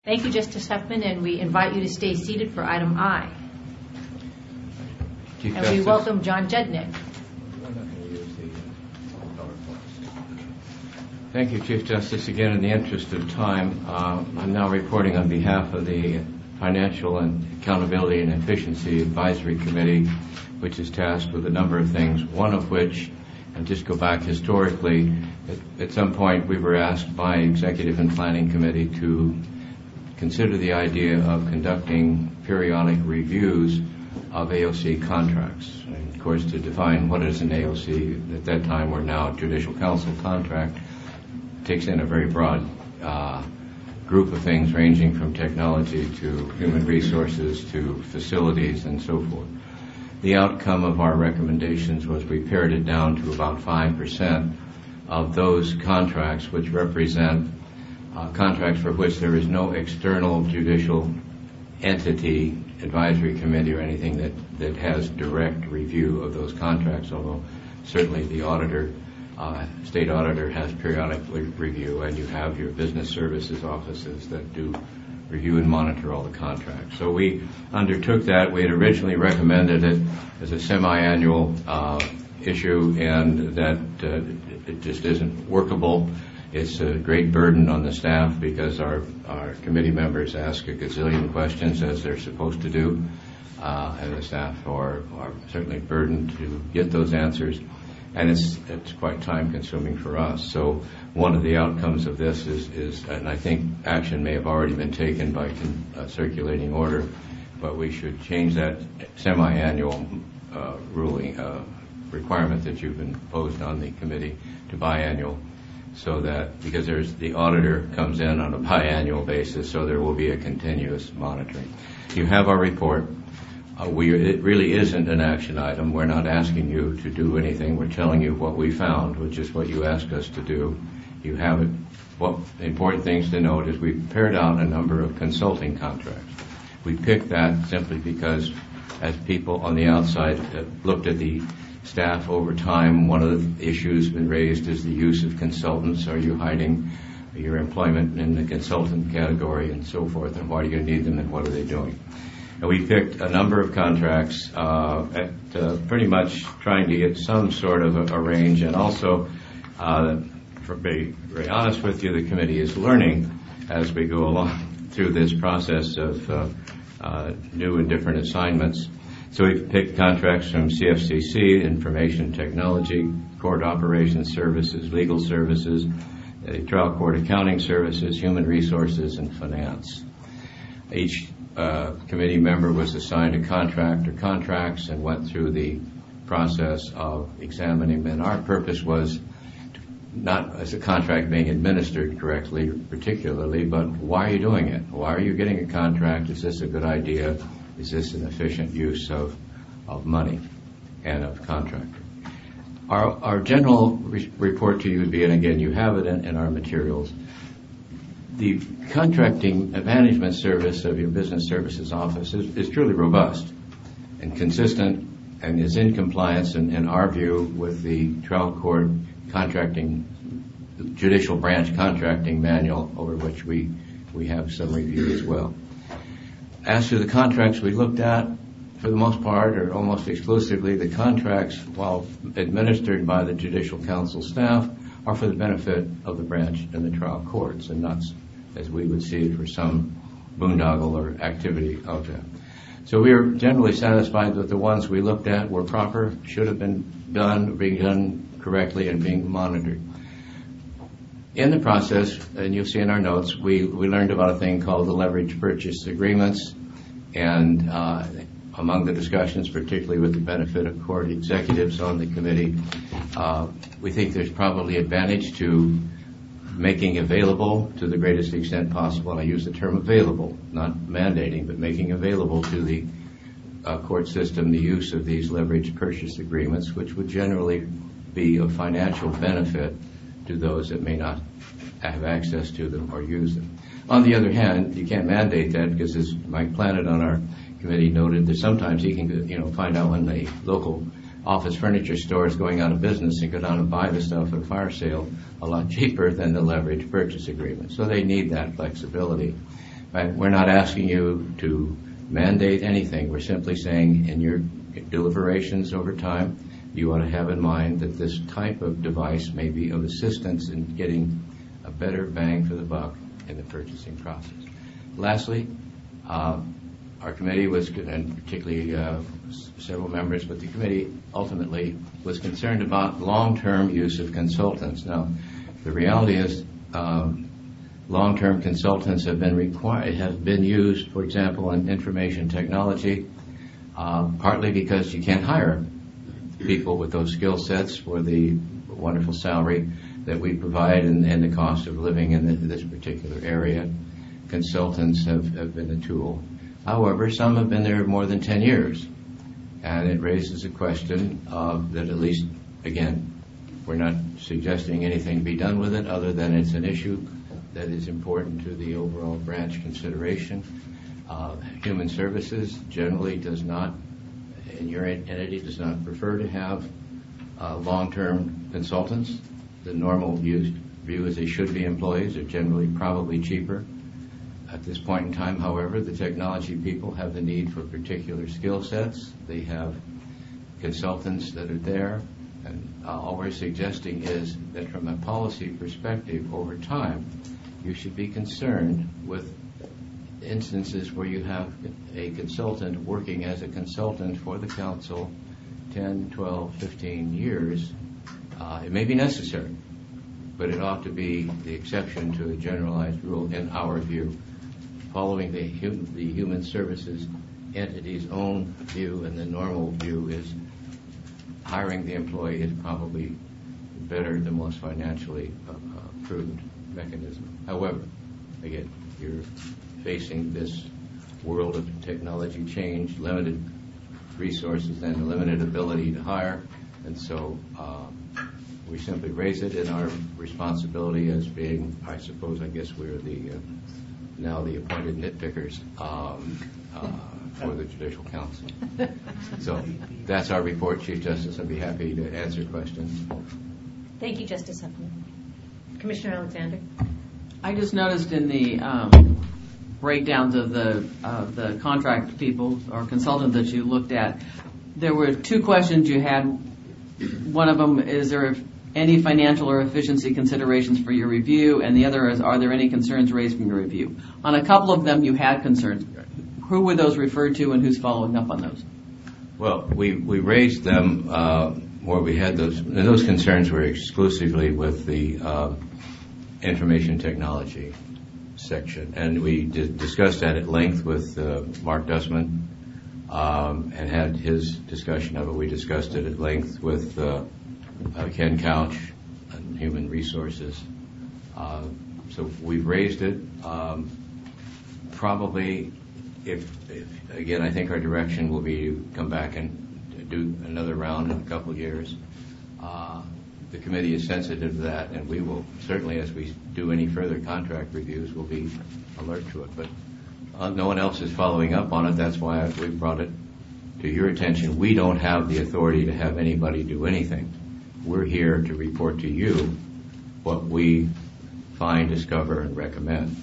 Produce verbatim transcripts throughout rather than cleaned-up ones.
Thank you, Justice Huffman, and we invite you to stay seated for item I. Chief and Justice. we welcome John Judnick. Thank you, Chief Justice. Again, in the interest of time, uh, I'm now reporting on behalf of the Financial and Accountability and Efficiency Advisory Committee, which is tasked with a number of things, one of which, and just go back historically, at, at some point we were asked by Executive and Planning Committee to consider the idea of conducting periodic reviews of A O C contracts. And of course, to define what is an A O C, at that time or now Judicial Council contract, takes in a very broad uh, group of things ranging from technology to human resources to facilities and so forth. The outcome of our recommendations was we pared it down to about five percent of those contracts which represent uh, contracts for which there is no external judicial entity, advisory committee or anything that, that has direct review of those contracts, although certainly the auditor, uh, state auditor has periodic review, and you have your business services offices that do review and monitor all the contracts. So we undertook that. We had originally recommended it as a semi-annual uh, issue, and that uh, it just isn't workable. It's a great burden on the staff because our, our committee members ask a gazillion questions, as they're supposed to do, uh, and the staff are, are certainly burdened to get those answers, and it's, it's quite time-consuming for us. So one of the outcomes of this is, is and I think action may have already been taken by con, uh, circulating order, but we should change that semi-annual uh, ruling uh, requirement that you've imposed on the committee to biannual, so that because there's the auditor comes in on a biannual basis, so there will be a continuous monitoring. You have our report. Uh, we, it really isn't an action item. We're not asking you to do anything. We're telling you what we found, which is what you asked us to do. You have it. What the important things to note is we pared out a number of consulting contracts. We picked that simply because as people on the outside uh, looked at the staff over time, one of the issues been raised is the use of consultants. Are you hiding your employment in the consultant category and so forth, and why do you need them and what are they doing? And we picked a number of contracts uh, at uh, pretty much trying to get some sort of a, a range, and also uh, to be very honest with you, the committee is learning as we go along through this process of uh, uh, new and different assignments. So we've picked contracts from C F C C, Information Technology, Court Operations Services, Legal Services, uh, Trial Court Accounting Services, Human Resources, and Finance. Each uh, committee member was assigned a contract or contracts and went through the process of examining them. And our purpose was not as a contract being administered correctly, particularly, but why are you doing it? Why are you getting a contract? Is this a good idea? Is this an efficient use of, of money and of contractor? Our, our general re- report to you would be, and again, you have it in, in our materials, the contracting management service of your business services office is, is truly robust and consistent and is in compliance, in, in our view, with the trial court contracting, judicial branch contracting manual, over which we, we have some review as well. As to the contracts we looked at, for the most part, or almost exclusively, the contracts, while administered by the Judicial Council staff, are for the benefit of the branch and the trial courts, and not, as we would see it, for some boondoggle or activity of that. So we are generally satisfied that the ones we looked at were proper, should have been done, being done correctly, and being monitored. In the process, and you'll see in our notes, we, we learned about a thing called the leverage purchase agreements, and uh, among the discussions, particularly with the benefit of court executives on the committee, uh, we think there's probably advantage to making available to the greatest extent possible, and I use the term available, not mandating, but making available to the uh, court system the use of these leverage purchase agreements, which would generally be of financial benefit to those that may not have access to them or use them. On the other hand, you can't mandate that because, as Mike Planet on our committee noted, that sometimes he can, you know, find out when the local office furniture store is going out of business and go down and buy the stuff at a fire sale a lot cheaper than the leverage purchase agreement. So they need that flexibility. Right? We're not asking you to mandate anything. We're simply saying in your deliberations over time, you ought to have in mind that this type of device may be of assistance in getting a better bang for the buck in the purchasing process. Lastly, uh, our committee was, and particularly uh, several members, but the committee ultimately was concerned about long-term use of consultants. Now, the reality is um, long-term consultants have been required, have been used, for example, in information technology, uh, partly because you can't hire people with those skill sets for the wonderful salary that we provide and, and the cost of living in the, this particular area. Consultants have, have been a tool. However, some have been there more than ten years, and it raises a question of that at least, again, we're not suggesting anything be done with it other than it's an issue that is important to the overall branch consideration. Uh, Human Services generally does not, and your entity does not prefer to have uh, long-term consultants. The normal view, view is they should be employees. They're generally probably cheaper. At this point in time, however, the technology people have the need for particular skill sets. They have consultants that are there. And uh, all we're suggesting is that from a policy perspective over time, you should be concerned with instances where you have a consultant working as a consultant for the council ten, twelve, fifteen years. Uh, it may be necessary, but it ought to be the exception to a generalized rule in our view. Following the, hum, the Human Services entity's own view, and the normal view is hiring the employee is probably better, the most financially uh, uh, prudent mechanism. However, again, you're facing this world of technology change, limited resources, and limited ability to hire, and so uh, we simply raise it in our responsibility as being, I suppose, I guess we're the uh, now the appointed nitpickers um, uh, for the Judicial Council. So that's our report, Chief Justice. I'd be happy to answer questions. Thank you, Justice Huffman. Commissioner Alexander. I just noticed in the um, breakdowns of the of the contract people or consultants that you looked at, there were two questions you had. One of them, is there any financial or efficiency considerations for your review? And the other is, are there any concerns raised from your review? On a couple of them, you had concerns. Who were those referred to, and who's following up on those? Well, we, we raised them uh, where we had those. And those concerns were exclusively with the uh, information technology section. And we did discussed that at length with uh, Mark Dussman um, and had his discussion of it. We discussed it at length with uh, uh, Ken Couch and Human Resources. Uh, so we've raised it. Um, probably, if, if, again, I think our direction will be to come back and do another round in a couple of years. Uh, the committee is sensitive to that, and we will certainly, as we do any further contract reviews, will be alert to it. But uh, no one else is following up on it. That's why we brought it to your attention. We don't have the authority to have anybody do anything. We're here to report to you what we find, discover, and recommend.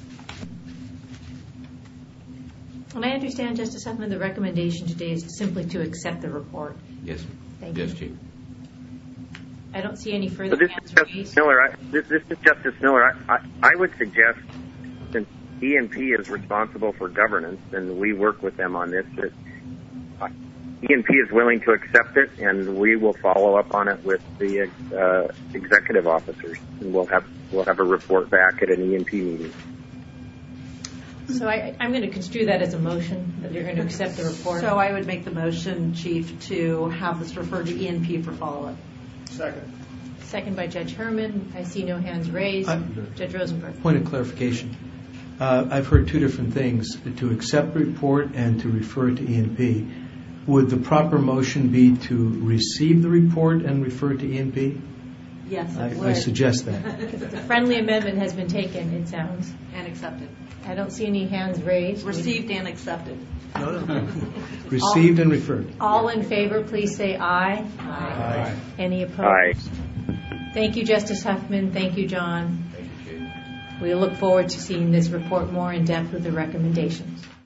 And I understand, Justice Huffman, the recommendation today is simply to accept the report. Yes. Thank yes, you. Chief. I don't see any further so this hands is Justice raised. Miller. I, this, this is Justice Miller. I, I, I would suggest, since E and P is responsible for governance and we work with them on this, that uh, E and P is willing to accept it, and we will follow up on it with the uh, executive officers, and we'll have we'll have a report back at an E and P meeting. So I, I'm going to construe that as a motion, that you're going to accept the report. So I would make the motion, Chief, to have this referred to E and P for follow-up. Second. Second by Judge Herman. I see no hands raised. I, Judge Rosenberg. Point of clarification. Uh, I've heard two different things, to accept the report and to refer to E and P. Would the proper motion be to receive the report and refer to E and P? Yes, it I, would. I suggest that. The friendly amendment has been taken, it sounds. And accepted. I don't see any hands raised. Received and accepted. No, no. Received and referred. All in favor, please say aye. Aye. Aye. Any opposed? Aye. Thank you, Justice Huffman. Thank you, John. Thank you, Chief. We look forward to seeing this report more in depth with the recommendations.